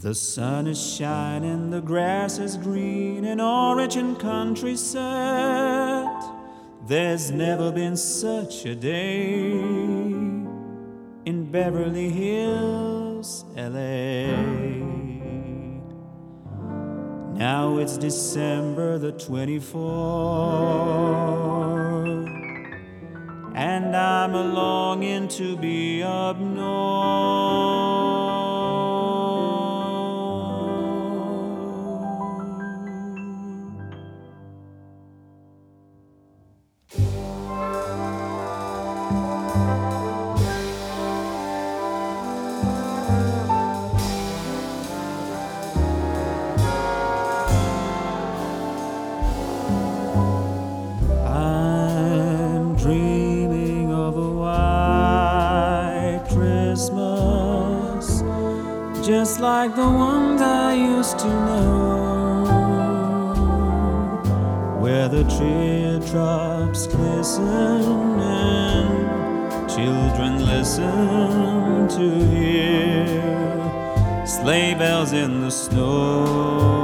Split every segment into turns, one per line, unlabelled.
The sun is shining, the grass is green, and orange and country set. There's never been such a day in Beverly Hills, LA. Now it's December the 24th, and I'm a longing to be up north. Dreaming of a white Christmas, just like the ones I used to know, where the teardrops glisten and children listen to hear sleigh bells in the snow.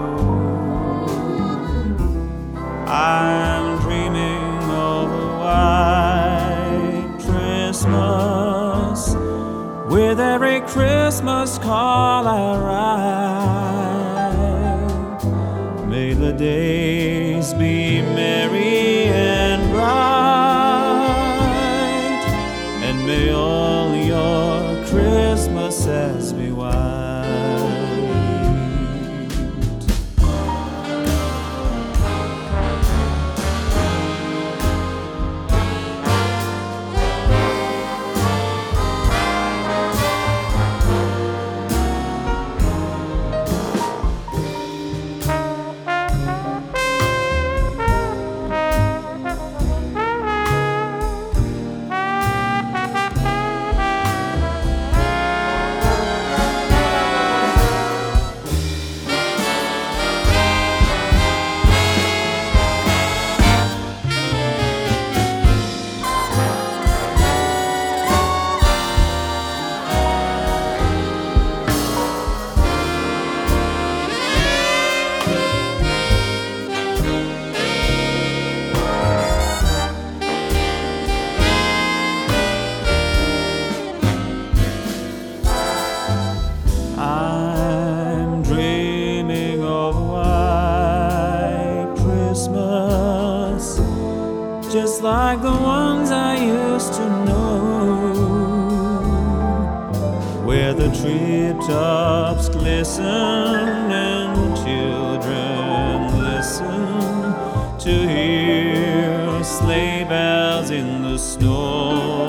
I'm dreaming of a white Christmas, with every Christmas call I write. May the days be merry and bright, and may all your Christmases be white. I'm dreaming of white Christmas, just like the ones I used to know, where the treetops glisten and children listen to hear sleigh bells in the snow.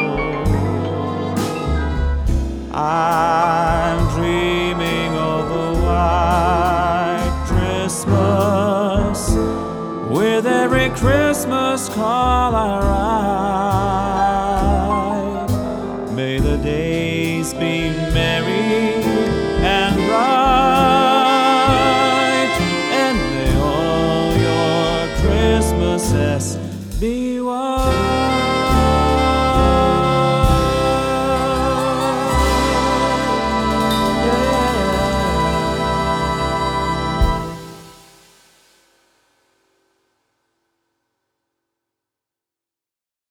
I'm dreaming of a white Christmas, with every Christmas call I write. May the days be merry and bright, and may all your Christmases be